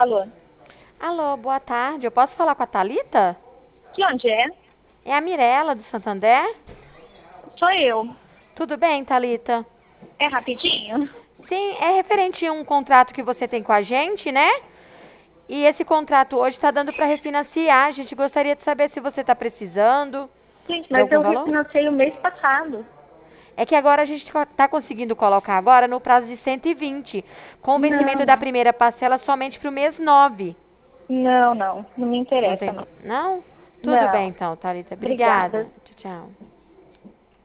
Alô? Alô, boa tarde. Eu posso falar com a Thalita? De onde é? É a Mirela do Santander? Sou eu. Tudo bem, Thalita? É rapidinho? Sim, é referente a um contrato que você tem com a gente, né? E esse contrato hoje está dando para refinanciar. A gente gostaria de saber se você está precisando Gente, de mas algum eu valor. refinancei o mês passado. É que agora a gente está conseguindo colocar agora no prazo de 120, com o vencimento da Não, primeira parcela somente para o mês 9. não, não. Não me Não interessa, tem. não. Não? Tudo bem Não. então, Thalita. Obrigada. Obrigada. Tchau, tchau.